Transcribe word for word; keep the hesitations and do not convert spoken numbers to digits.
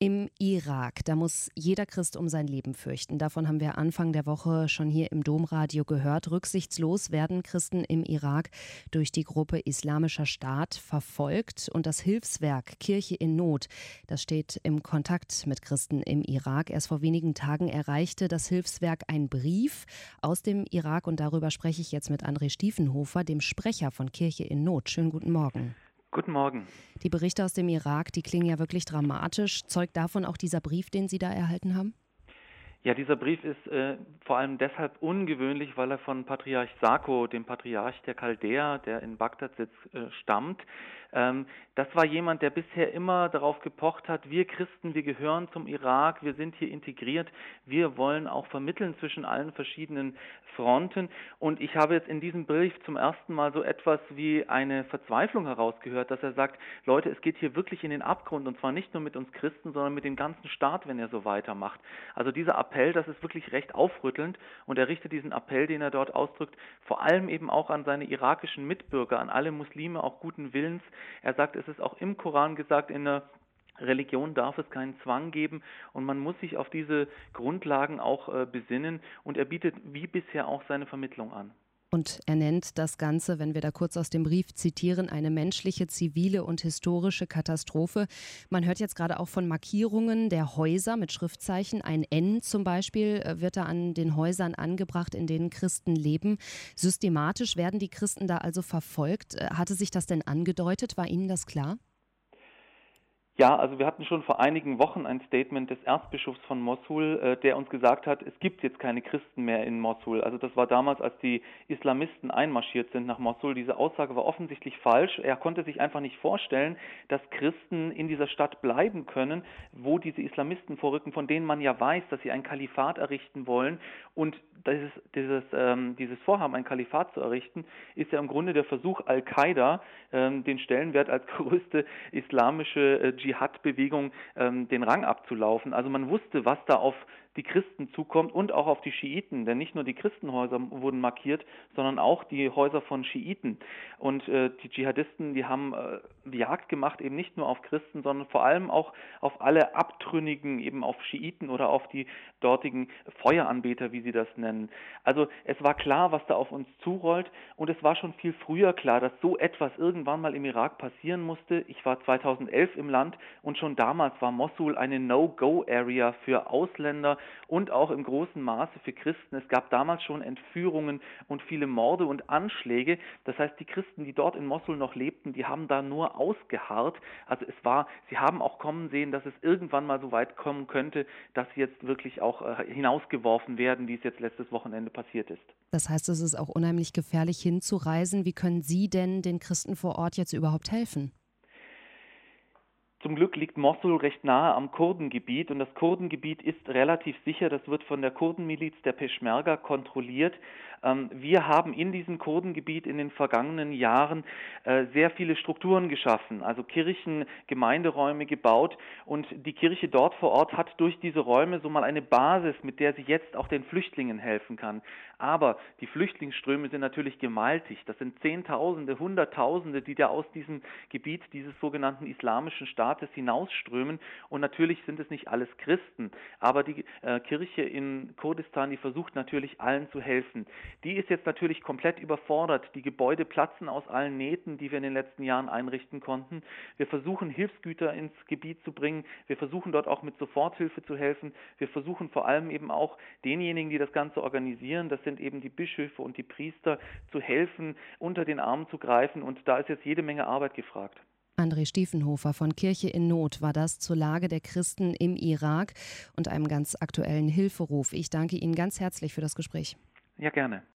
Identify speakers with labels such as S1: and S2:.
S1: Im Irak, da muss jeder Christ um sein Leben fürchten. Davon haben wir Anfang der Woche schon hier im Domradio gehört. Rücksichtslos werden Christen im Irak durch die Gruppe Islamischer Staat verfolgt. Und das Hilfswerk Kirche in Not, das steht im Kontakt mit Christen im Irak. Erst vor wenigen Tagen erreichte das Hilfswerk einen Brief aus dem Irak. Und darüber spreche ich jetzt mit André Stiefenhofer, dem Sprecher von Kirche in Not. Schönen guten Morgen.
S2: Guten Morgen.
S1: Die Berichte aus dem Irak, die klingen ja wirklich dramatisch. Zeugt davon auch dieser Brief, den Sie da erhalten haben?
S2: Ja, dieser Brief ist äh, vor allem deshalb ungewöhnlich, weil er von Patriarch Sako, dem Patriarch der Chaldäer, der in Bagdad sitzt, äh, stammt. Ähm, das war jemand, der bisher immer darauf gepocht hat, wir Christen, wir gehören zum Irak, wir sind hier integriert, wir wollen auch vermitteln zwischen allen verschiedenen Fronten. Und ich habe jetzt in diesem Brief zum ersten Mal so etwas wie eine Verzweiflung herausgehört, dass er sagt, Leute, es geht hier wirklich in den Abgrund, und zwar nicht nur mit uns Christen, sondern mit dem ganzen Staat, wenn er so weitermacht. Also dieser Appell, das ist wirklich recht aufrüttelnd, und er richtet diesen Appell, den er dort ausdrückt, vor allem eben auch an seine irakischen Mitbürger, an alle Muslime, auch guten Willens. Er sagt, es ist auch im Koran gesagt, in der Religion darf es keinen Zwang geben, und man muss sich auf diese Grundlagen auch äh, besinnen, und er bietet wie bisher auch seine Vermittlung an.
S1: Und er nennt das Ganze, wenn wir da kurz aus dem Brief zitieren, eine menschliche, zivile und historische Katastrophe. Man hört jetzt gerade auch von Markierungen der Häuser mit Schriftzeichen. Ein N zum Beispiel wird da an den Häusern angebracht, in denen Christen leben. Systematisch werden die Christen da also verfolgt. Hatte sich das denn angedeutet? War Ihnen das klar?
S2: Ja, also wir hatten schon vor einigen Wochen ein Statement des Erzbischofs von Mossul, äh, der uns gesagt hat, es gibt jetzt keine Christen mehr in Mossul. Also das war damals, als die Islamisten einmarschiert sind nach Mossul. Diese Aussage war offensichtlich falsch. Er konnte sich einfach nicht vorstellen, dass Christen in dieser Stadt bleiben können, wo diese Islamisten vorrücken, von denen man ja weiß, dass sie ein Kalifat errichten wollen. Und dieses, dieses, ähm, dieses Vorhaben, ein Kalifat zu errichten, ist ja im Grunde der Versuch, Al-Qaida ähm, den Stellenwert als größte islamische äh, Dschihad-Bewegung ähm, den Rang abzulaufen. Also man wusste, was da auf die Christen zukommt und auch auf die Schiiten, denn nicht nur die Christenhäuser wurden markiert, sondern auch die Häuser von Schiiten. Und äh, die Dschihadisten, die haben äh, Jagd gemacht, eben nicht nur auf Christen, sondern vor allem auch auf alle Abtrünnigen, eben auf Schiiten oder auf die dortigen Feueranbeter, wie sie das nennen. Also es war klar, was da auf uns zurollt, und es war schon viel früher klar, dass so etwas irgendwann mal im Irak passieren musste. Ich war zweitausendelf im Land, und schon damals war Mossul eine No-Go-Area für Ausländer und auch im großen Maße für Christen. Es gab damals schon Entführungen und viele Morde und Anschläge. Das heißt, die Christen, die dort in Mossul noch lebten, die haben da nur ausgeharrt. Also es war, sie haben auch kommen sehen, dass es irgendwann mal so weit kommen könnte, dass sie jetzt wirklich auch äh, hinausgeworfen werden, wie es jetzt letztes Wochenende passiert ist.
S1: Das heißt, es ist auch unheimlich gefährlich hinzureisen. Wie können Sie denn den Christen vor Ort jetzt überhaupt helfen?
S2: Zum Glück liegt Mossul recht nahe am Kurdengebiet, und das Kurdengebiet ist relativ sicher. Das wird von der Kurdenmiliz der Peschmerga kontrolliert. Ähm, wir haben in diesem Kurdengebiet in den vergangenen Jahren äh, sehr viele Strukturen geschaffen, also Kirchen, Gemeinderäume gebaut, und die Kirche dort vor Ort hat durch diese Räume so mal eine Basis, mit der sie jetzt auch den Flüchtlingen helfen kann. Aber die Flüchtlingsströme sind natürlich gewaltig. Das sind Zehntausende, Hunderttausende, die da aus diesem Gebiet dieses sogenannten islamischen Staates hinausströmen, und natürlich sind es nicht alles Christen, aber die äh, Kirche in Kurdistan, die versucht natürlich allen zu helfen. Die ist jetzt natürlich komplett überfordert. Die Gebäude platzen aus allen Nähten, die wir in den letzten Jahren einrichten konnten. Wir versuchen, Hilfsgüter ins Gebiet zu bringen. Wir versuchen dort auch mit Soforthilfe zu helfen. Wir versuchen vor allem eben auch denjenigen, die das Ganze organisieren, das sind eben die Bischöfe und die Priester, zu helfen, unter den Arm zu greifen, und da ist jetzt jede Menge Arbeit gefragt.
S1: André Stiefenhofer von Kirche in Not war das zur Lage der Christen im Irak und einem ganz aktuellen Hilferuf. Ich danke Ihnen ganz herzlich für das Gespräch.
S2: Ja, gerne.